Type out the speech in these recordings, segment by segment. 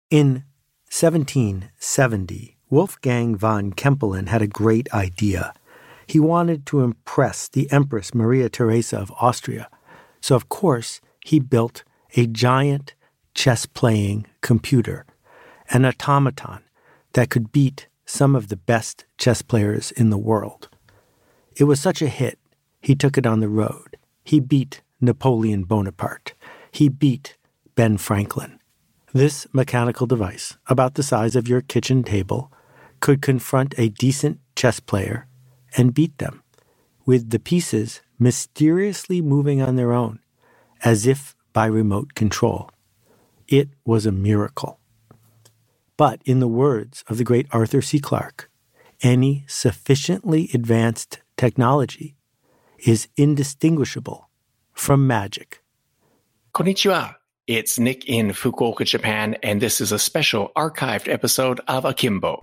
In 1770, Wolfgang von Kempelen had a great idea. He wanted to impress the Empress Maria Theresa of Austria. So, of course, he built a giant chess-playing computer, an automaton that could beat some of the best chess players in the world. It was such a hit, he took it on the road. He beat Napoleon Bonaparte. He beat Ben Franklin. This mechanical device, about the size of your kitchen table, could confront a decent chess player and beat them, with the pieces mysteriously moving on their own, as if by remote control. It was a miracle. But in the words of the great Arthur C. Clarke, any sufficiently advanced technology is indistinguishable from magic. Konnichiwa. It's Nick in Fukuoka, Japan, and this is a special archived episode of Akimbo.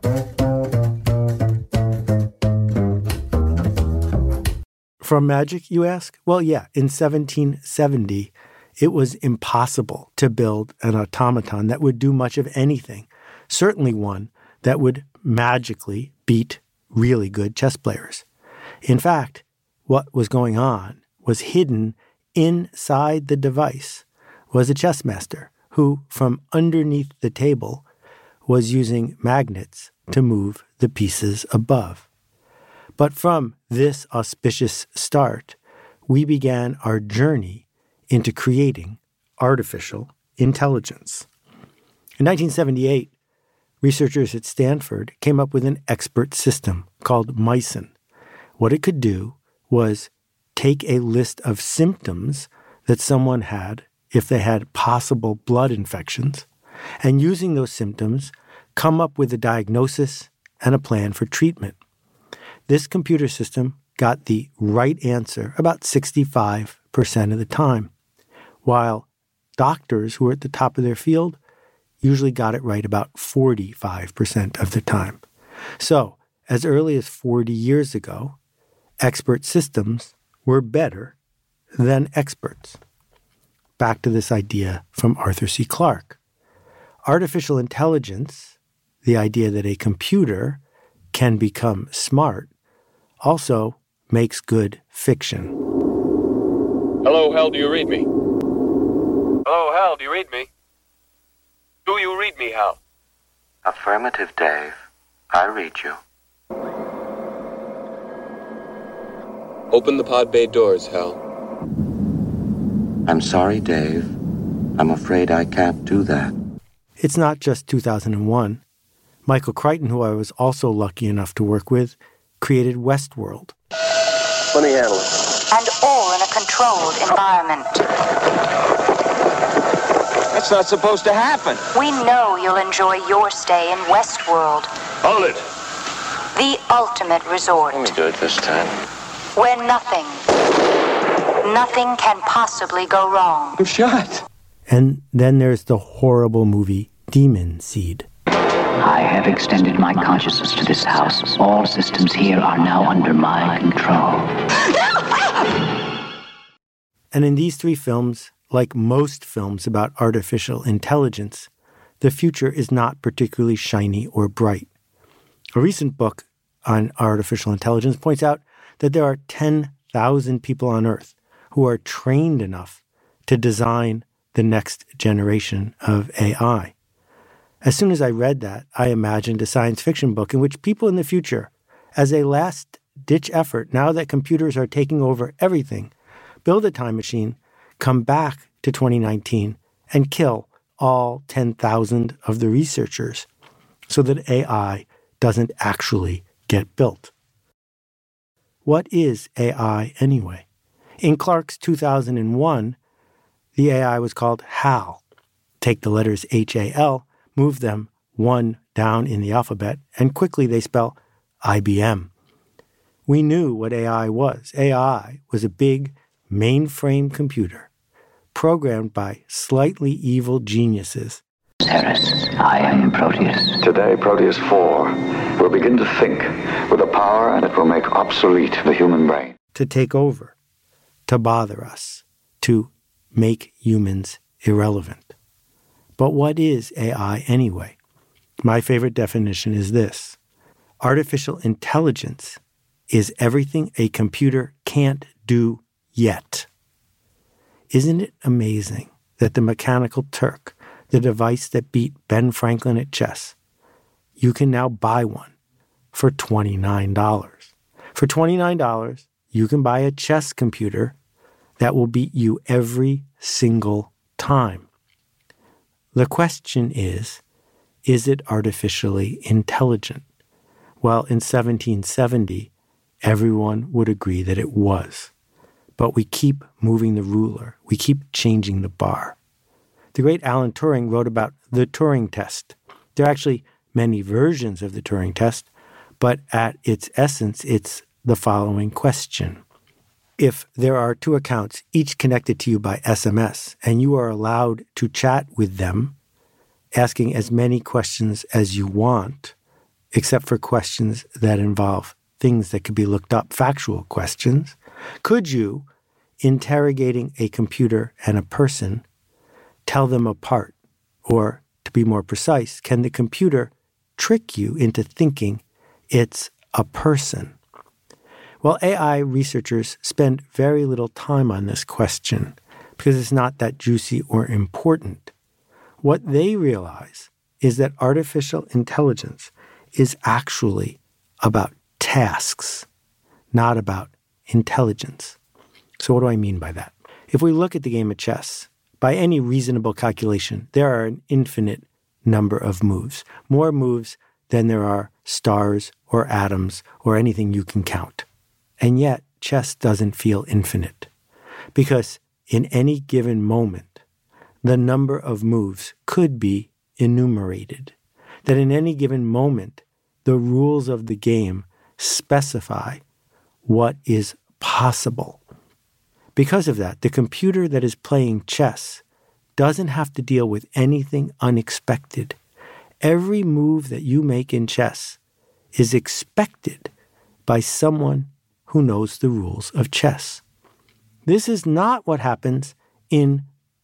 From magic, you ask? Well, yeah, in 1770, it was impossible to build an automaton that would do much of anything, certainly one that would magically beat really good chess players. In fact, what was going on was hidden inside the device was a chess master who, from underneath the table, was using magnets to move the pieces above. But from this auspicious start, we began our journey into creating artificial intelligence. In 1978, researchers at Stanford came up with an expert system called Mycin. What it could do was take a list of symptoms that someone had if they had possible blood infections, and using those symptoms, come up with a diagnosis and a plan for treatment. This computer system got the right answer about 65% of the time, while doctors who were at the top of their field usually got it right about 45% of the time. So, as early as 40 years ago, expert systems were better than experts. Back to this idea from Arthur C. Clarke. Artificial intelligence, the idea that a computer can become smart, also makes good fiction. Hello, Hal, do you read me? Hello, Hal, do you read me? Do you read me, Hal? Affirmative, Dave. I read you. Open the pod bay doors, Hal. I'm sorry, Dave. I'm afraid I can't do that. It's not just 2001. Michael Crichton, who I was also lucky enough to work with, created Westworld. Let me handle it. And all in a controlled environment. That's not supposed to happen. We know you'll enjoy your stay in Westworld. Hold it. The ultimate resort. Let me do it this time. Where nothing can possibly go wrong. I'm shot. And then there's the horrible movie Demon Seed. I have extended my consciousness to this house. All systems here are now under my control. And in these three films, like most films about artificial intelligence, the future is not particularly shiny or bright. A recent book on artificial intelligence points out that there are 10,000 people on Earth who are trained enough to design the next generation of AI. As soon as I read that, I imagined a science fiction book in which people in the future, as a last-ditch effort, now that computers are taking over everything, build a time machine, come back to 2019, and kill all 10,000 of the researchers so that AI doesn't actually get built. What is AI anyway? In Clarke's 2001, the AI was called HAL. Take the letters H-A-L, move them one down in the alphabet, and quickly they spell IBM. We knew what AI was. AI was a big mainframe computer programmed by slightly evil geniuses. Ceres, I am Proteus. Today, Proteus 4 will begin to think with a power that will make obsolete the human brain. To take over, to bother us, to make humans irrelevant. But what is AI anyway? My favorite definition is this: artificial intelligence is everything a computer can't do yet. Isn't it amazing that the Mechanical Turk, the device that beat Ben Franklin at chess, you can now buy one for $29. For $29, you can buy a chess computer that will beat you every single time. The question is it artificially intelligent? Well, in 1770, everyone would agree that it was. But we keep moving the ruler. We keep changing the bar. The great Alan Turing wrote about the Turing test. There are actually many versions of the Turing test, but at its essence, it's the following question. If there are two accounts, each connected to you by SMS, and you are allowed to chat with them, asking as many questions as you want, except for questions that involve things that could be looked up, factual questions, could you, interrogating a computer and a person, tell them apart? Or, to be more precise, can the computer trick you into thinking it's a person? Well, AI researchers spend very little time on this question because it's not that juicy or important. What they realize is that artificial intelligence is actually about tasks, not about intelligence. So what do I mean by that? If we look at the game of chess, by any reasonable calculation, there are an infinite number of moves, more moves than there are stars or atoms or anything you can count. And yet, chess doesn't feel infinite, because in any given moment, the number of moves could be enumerated. That in any given moment, the rules of the game specify what is possible. Because of that, the computer that is playing chess doesn't have to deal with anything unexpected. Every move that you make in chess is expected by someone who knows the rules of chess. This is not what happens in,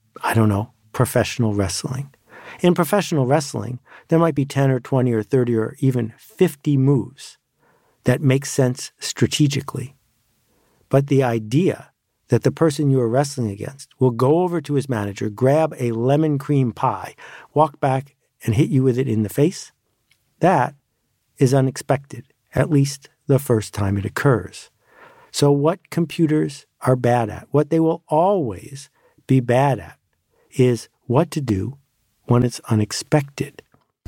professional wrestling. In professional wrestling, there might be 10 or 20 or 30 or even 50 moves that make sense strategically. But the idea that the person you are wrestling against will go over to his manager, grab a lemon cream pie, walk back and hit you with it in the face, that is unexpected, at least the first time it occurs. So what computers are bad at, what they will always be bad at, is what to do when it's unexpected.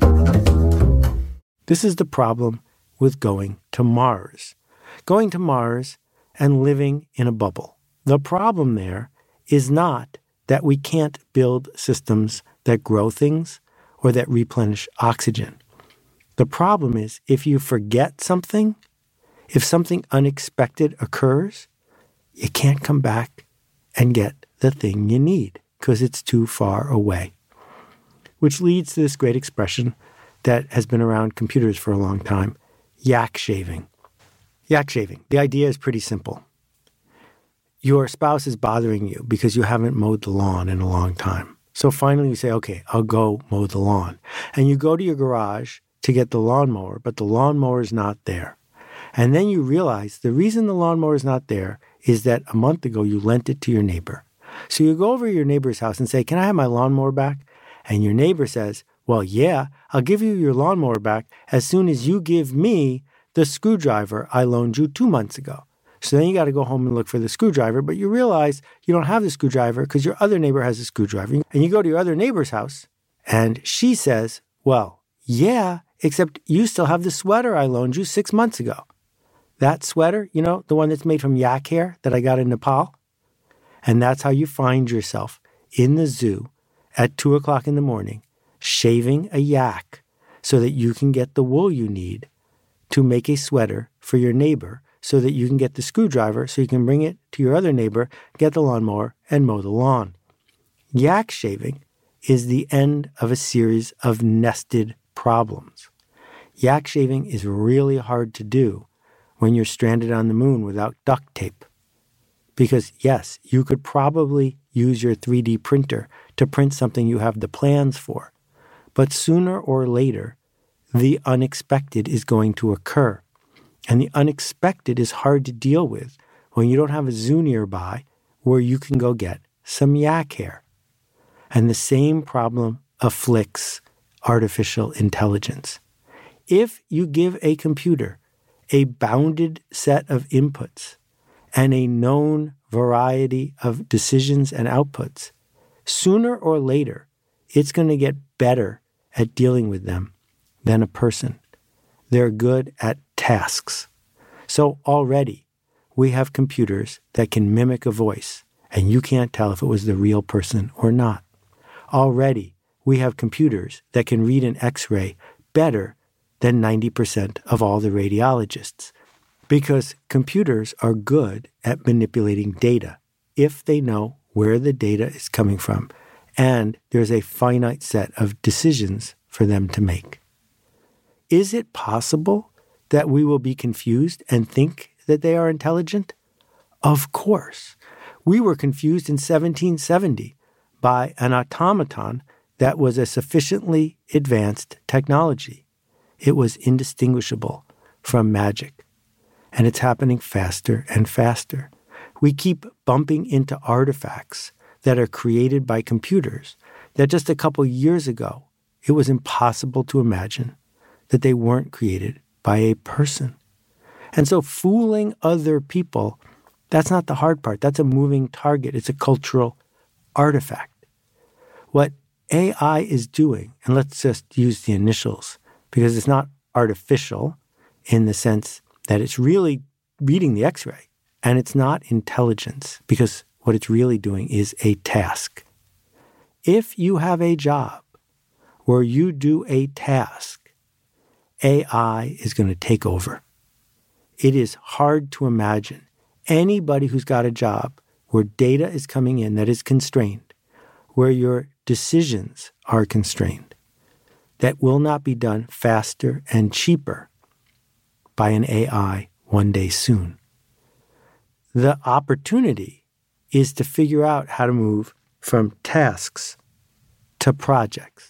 This is the problem with going to Mars. Going to Mars and living in a bubble. The problem there is not that we can't build systems that grow things or that replenish oxygen. The problem is if you forget something, if something unexpected occurs, you can't come back and get the thing you need because it's too far away. Which leads to this great expression that has been around computers for a long time, yak shaving. Yak shaving. The idea is pretty simple. Your spouse is bothering you because you haven't mowed the lawn in a long time. So finally you say, okay, I'll go mow the lawn. And you go to your garage to get the lawnmower, but the lawnmower is not there. And then you realize the reason the lawnmower is not there is that a month ago you lent it to your neighbor. So you go over to your neighbor's house and say, can I have my lawnmower back? And your neighbor says, well, yeah, I'll give you your lawnmower back as soon as you give me the screwdriver I loaned you 2 months ago. So then you got to go home and look for the screwdriver, but you realize you don't have the screwdriver because your other neighbor has a screwdriver. And you go to your other neighbor's house and she says, well, yeah, except you still have the sweater I loaned you 6 months ago. That sweater, the one that's made from yak hair that I got in Nepal? And that's how you find yourself in the zoo at 2 o'clock in the morning, shaving a yak so that you can get the wool you need to make a sweater for your neighbor so that you can get the screwdriver so you can bring it to your other neighbor, get the lawnmower, and mow the lawn. Yak shaving is the end of a series of nested problems. Yak shaving is really hard to do when you're stranded on the moon without duct tape. Because, yes, you could probably use your 3D printer to print something you have the plans for. But sooner or later, the unexpected is going to occur. And the unexpected is hard to deal with when you don't have a zoo nearby where you can go get some yak hair. And the same problem afflicts artificial intelligence. If you give a computer a bounded set of inputs and a known variety of decisions and outputs, sooner or later, it's going to get better at dealing with them than a person. They're good at tasks. So already, we have computers that can mimic a voice, and you can't tell if it was the real person or not. Already, we have computers that can read an X-ray better than 90% of all the radiologists, because computers are good at manipulating data if they know where the data is coming from, and there's a finite set of decisions for them to make. Is it possible that we will be confused and think that they are intelligent? Of course. We were confused in 1770 by an automaton that was a sufficiently advanced technology. It was indistinguishable from magic. And it's happening faster and faster. We keep bumping into artifacts that are created by computers that just a couple years ago, it was impossible to imagine that they weren't created by a person. And so fooling other people, that's not the hard part. That's a moving target. It's a cultural artifact. What AI is doing, and let's just use the initials, because it's not artificial in the sense that it's really reading the X-ray, and it's not intelligence, because what it's really doing is a task. If you have a job where you do a task, AI is going to take over. It is hard to imagine anybody who's got a job where data is coming in that is constrained, where your decisions are constrained, that will not be done faster and cheaper by an AI one day soon. The opportunity is to figure out how to move from tasks to projects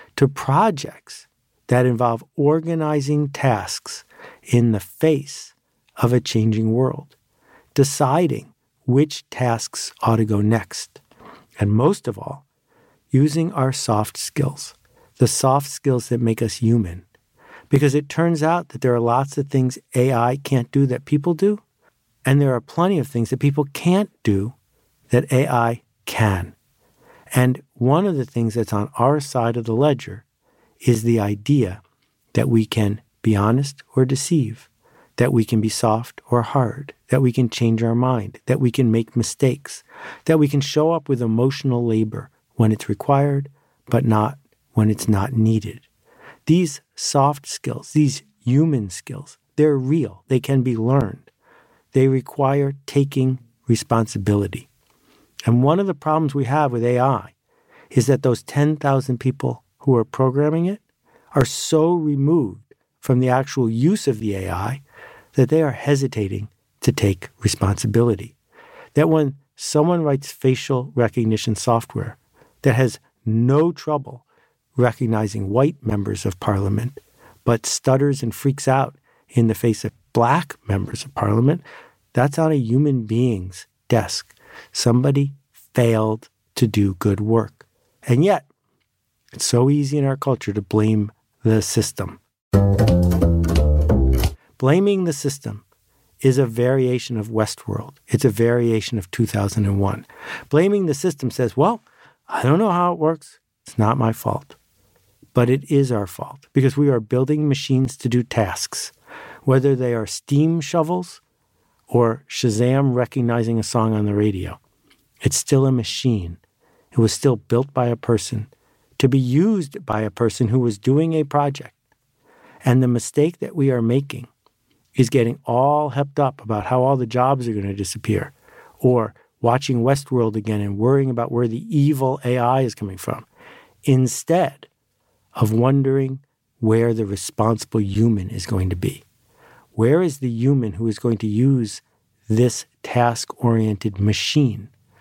that involve organizing tasks in the face of a changing world, deciding which tasks ought to go next, and most of all, using our soft skills, the soft skills that make us human. Because it turns out that there are lots of things AI can't do that people do, and there are plenty of things that people can't do that AI can. And one of the things that's on our side of the ledger is the idea that we can be honest or deceive, that we can be soft or hard, that we can change our mind, that we can make mistakes, that we can show up with emotional labor when it's required, but not when it's not needed. These soft skills, these human skills, they're real. They can be learned. They require taking responsibility. And one of the problems we have with AI is that those 10,000 people who are programming it are so removed from the actual use of the AI that they are hesitating to take responsibility. That when someone writes facial recognition software that has no trouble recognizing white members of parliament, but stutters and freaks out in the face of black members of parliament, that's on a human being's desk. Somebody failed to do good work. And yet, it's so easy in our culture to blame the system. Blaming the system is a variation of Westworld. It's a variation of 2001. Blaming the system says, well, I don't know how it works. It's not my fault. But it is our fault because we are building machines to do tasks, whether they are steam shovels or Shazam recognizing a song on the radio. It's still a machine. It was still built by a person to be used by a person who was doing a project. And the mistake that we are making is getting all hepped up about how all the jobs are going to disappear, or watching Westworld again and worrying about where the evil AI is coming from, instead of wondering where the responsible human is going to be. Where is the human who is going to use this task-oriented machine?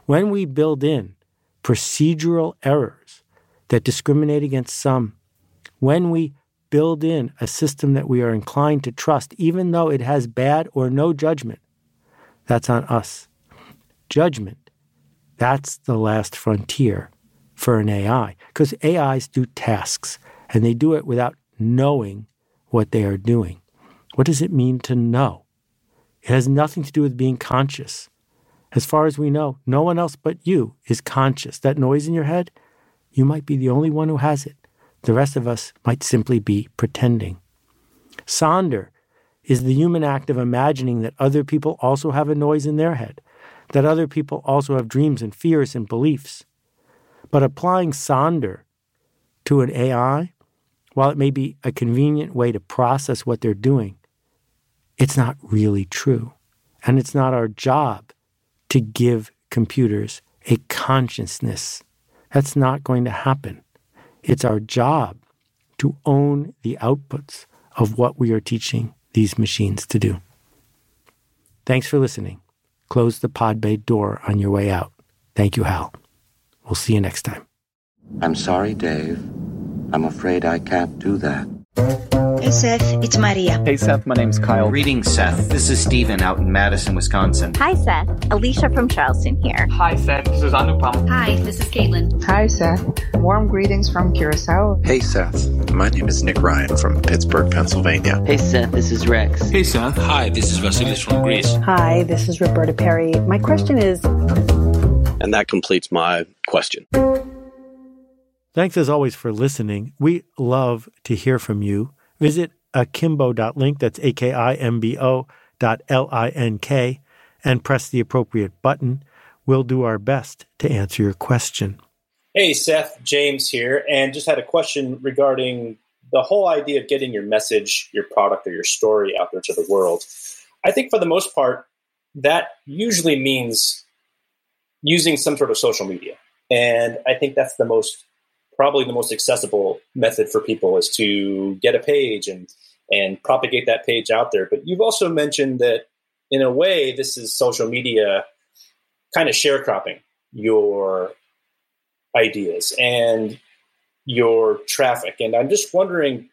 when we build in procedural errors that discriminate against some, when we build in a system that we are inclined to trust, even though it has bad or no judgment, that's on us. Judgment, that's the last frontier for an AI, because AIs do tasks, and they do it without knowing what they are doing. What does it mean to know? It has nothing to do with being conscious. As far as we know, no one else but you is conscious. That noise in your head, you might be the only one who has it. The rest of us might simply be pretending. Sonder is the human act of imagining that other people also have a noise in their head, that other people also have dreams and fears and beliefs. But applying Sonder to an AI, while it may be a convenient way to process what they're doing, it's not really true. And it's not our job to give computers a consciousness. That's not going to happen. It's our job to own the outputs of what we are teaching these machines to do. Thanks for listening. Close the pod bay door on your way out. Thank you, Hal. We'll see you next time. I'm sorry, Dave. I'm afraid I can't do that. Hey, Seth, it's Maria. Hey, Seth, my name's Kyle. Greetings, Seth. This is Steven out in Madison, Wisconsin. Hi, Seth. Alicia from Charleston here. Hi, Seth. This is Anupam. Hi, this is Caitlin. Hi, Seth. Warm greetings from Curacao. Hey, Seth. My name is Nick Ryan from Pittsburgh, Pennsylvania. Hey, Seth. This is Rex. Hey, Seth. Hi, this is Vasilis from Greece. Hi, this is Roberta Perry. My question is... And that completes my question. Thanks as always for listening. We love to hear from you. Visit akimbo.link, that's akimbo.link, and press the appropriate button. We'll do our best to answer your question. Hey, Seth, James here, and just had a question regarding the whole idea of getting your message, your product, or your story out there to the world. I think for the most part, that usually means using some sort of social media. And I think that's probably the most accessible method for people is to get a page and propagate that page out there. But you've also mentioned that in a way, this is social media kind of sharecropping your ideas and your traffic. And I'm just wondering,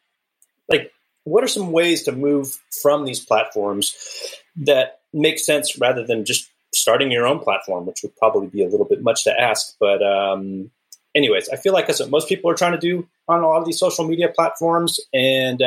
what are some ways to move from these platforms that make sense rather than just starting your own platform, which would probably be a little bit much to ask. But anyways, I feel like that's what most people are trying to do on a lot of these social media platforms. And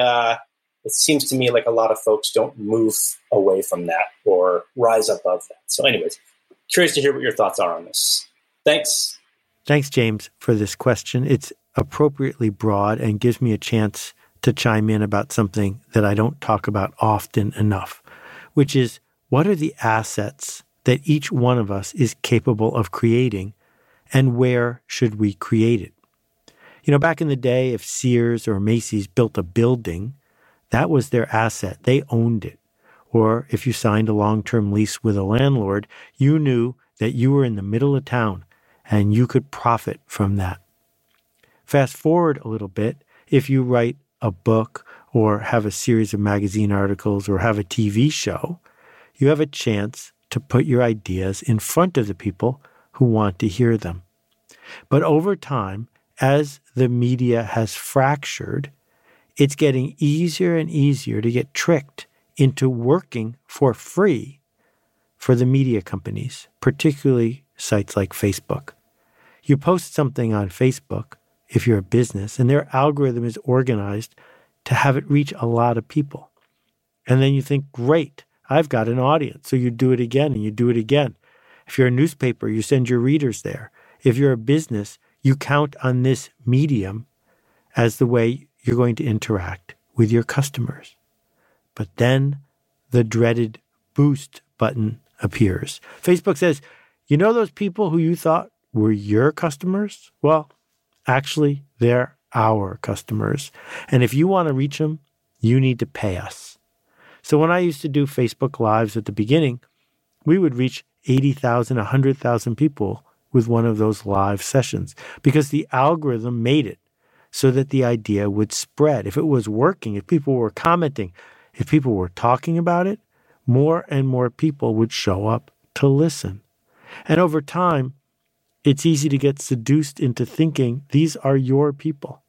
it seems to me like a lot of folks don't move away from that or rise above that. So anyways, curious to hear what your thoughts are on this. Thanks. Thanks, James, for this question. It's appropriately broad and gives me a chance to chime in about something that I don't talk about often enough, which is what are the assets that each one of us is capable of creating, and where should we create it? You know, back in the day, if Sears or Macy's built a building, that was their asset. They owned it. Or if you signed a long-term lease with a landlord, you knew that you were in the middle of town and you could profit from that. Fast forward a little bit, if you write a book or have a series of magazine articles or have a TV show, you have a chance to put your ideas in front of the people who want to hear them. But over time, as the media has fractured, it's getting easier and easier to get tricked into working for free for the media companies, particularly sites like Facebook. You post something on Facebook, if you're a business, and their algorithm is organized to have it reach a lot of people. And then you think, great, I've got an audience. So you do it again and you do it again. If you're a newspaper, you send your readers there. If you're a business, you count on this medium as the way you're going to interact with your customers. But then the dreaded boost button appears. Facebook says, you know those people who you thought were your customers? Well, actually, they're our customers. And if you want to reach them, you need to pay us. So when I used to do Facebook Lives at the beginning, we would reach 80,000, 100,000 people with one of those live sessions because the algorithm made it so that the idea would spread. If it was working, if people were commenting, if people were talking about it, more and more people would show up to listen. And over time, It's easy to get seduced into thinking these are your people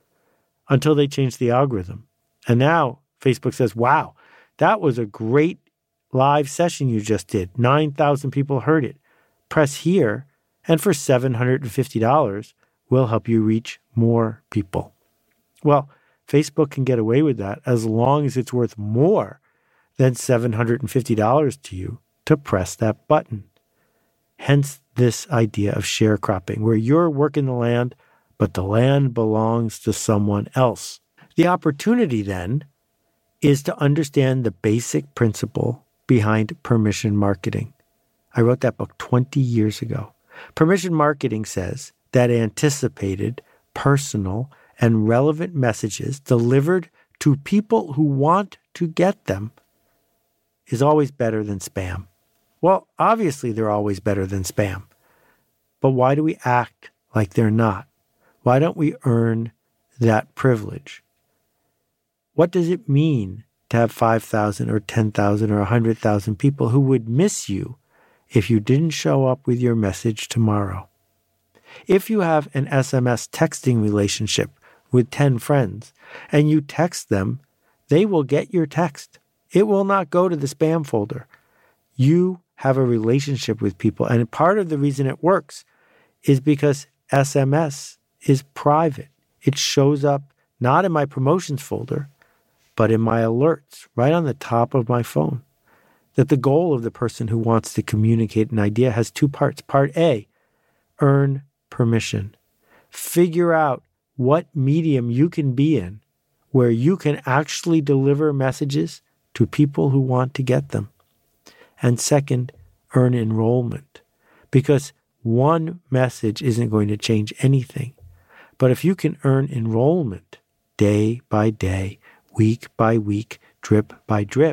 until they change the algorithm. And now Facebook says, wow, that was a great live session you just did. 9,000 people heard it. Press here, and for $750, we'll help you reach more people. Well, Facebook can get away with that as long as it's worth more than $750 to you to press that button. Hence this idea of sharecropping, where you're working the land, but the land belongs to someone else. The opportunity then is to understand the basic principle behind permission marketing. I wrote that book 20 years ago. Permission marketing says that anticipated, personal, and relevant messages delivered to people who want to get them is always better than spam. Well, obviously they're always better than spam. But why do we act like they're not? Why don't we earn that privilege? What does it mean to have 5,000 or 10,000 or 100,000 people who would miss you if you didn't show up with your message tomorrow? If you have an SMS texting relationship with 10 friends and you text them, they will get your text. It will not go to the spam folder. You have a relationship with people, and part of the reason it works is because SMS is private. It shows up not in my promotions folder, but in my alerts right on the top of my phone. That the goal of the person who wants to communicate an idea has two parts. Part A, earn permission. Figure out what medium you can be in where you can actually deliver messages to people who want to get them. And second, earn enrollment. Because one message isn't going to change anything. But if you can earn enrollment day by day, week by week, drip by drip,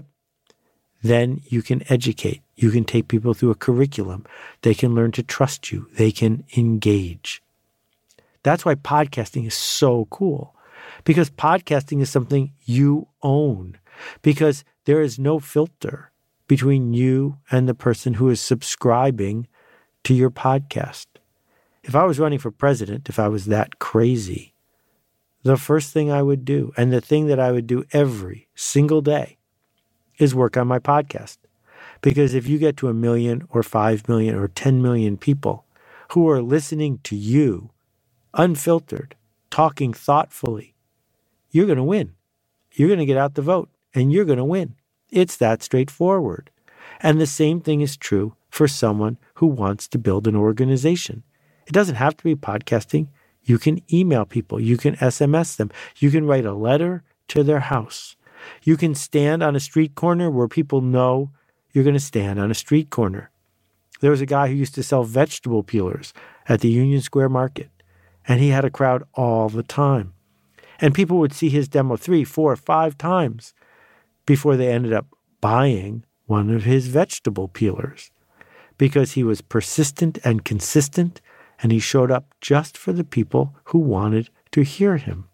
then you can educate. You can take people through a curriculum. They can learn to trust you. They can engage. That's why podcasting is so cool. Because podcasting is something you own. Because there is no filter between you and the person who is subscribing to your podcast. If I was running for president, if I was that crazy, the first thing I would do, and the thing that I would do every single day, is work on my podcast. Because if you get to 1 million or 5 million or 10 million people who are listening to you, unfiltered, talking thoughtfully, you're going to win. You're going to get out the vote, and you're going to win. It's that straightforward. And the same thing is true for someone who wants to build an organization. It doesn't have to be podcasting. You can email people. You can SMS them. You can write a letter to their house. You can stand on a street corner where people know you're going to stand on a street corner. There was a guy who used to sell vegetable peelers at the Union Square Market, and he had a crowd all the time. And people would see his demo 3, 4, 5 times before they ended up buying one of his vegetable peelers, because he was persistent and consistent, and he showed up just for the people who wanted to hear him.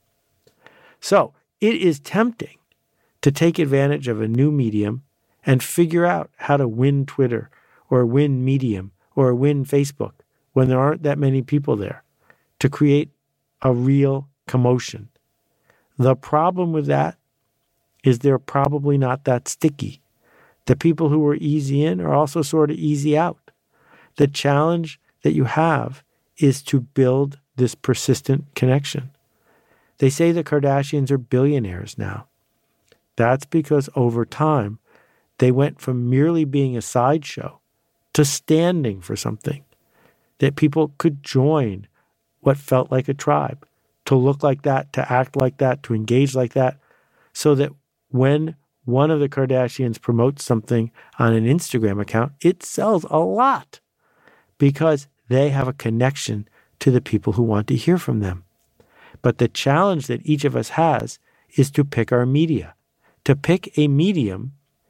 So it is tempting to take advantage of a new medium and figure out how to win Twitter or win Medium or win Facebook when there aren't that many people there, to create a real commotion. The problem with that is they're probably not that sticky. The people who are easy in are also sort of easy out. The challenge that you have is to build this persistent connection. They say the Kardashians are billionaires now. That's because over time, they went from merely being a sideshow to standing for something, that people could join what felt like a tribe, to look like that, to act like that, to engage like that, so that when one of the Kardashians promotes something on an Instagram account, it sells a lot because they have a connection to the people who want to hear from them. But the challenge that each of us has is to pick our media, to pick a medium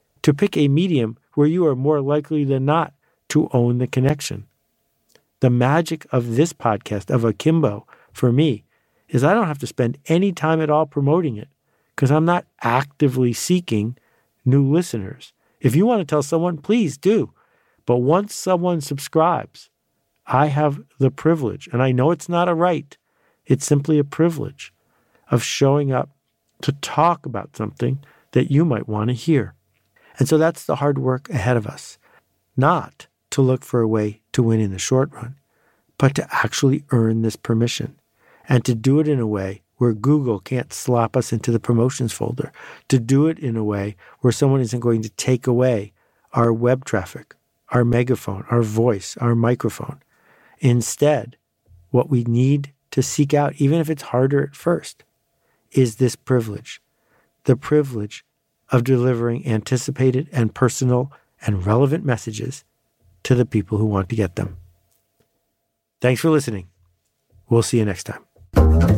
where you are more likely than not to own the connection. The magic of this podcast, of Akimbo, for me, is I don't have to spend any time at all promoting it because I'm not actively seeking new listeners. If you want to tell someone, please do. But once someone subscribes, I have the privilege, and I know it's not a right, it's simply a privilege of showing up to talk about something that you might want to hear. And so that's the hard work ahead of us. Not to look for a way to win in the short run, but to actually earn this permission and to do it in a way where Google can't slap us into the promotions folder, to do it in a way where someone isn't going to take away our web traffic, our megaphone, our voice, our microphone. Instead, what we need to seek out, even if it's harder at first, is this privilege, the privilege of delivering anticipated and personal and relevant messages to the people who want to get them. Thanks for listening. We'll see you next time.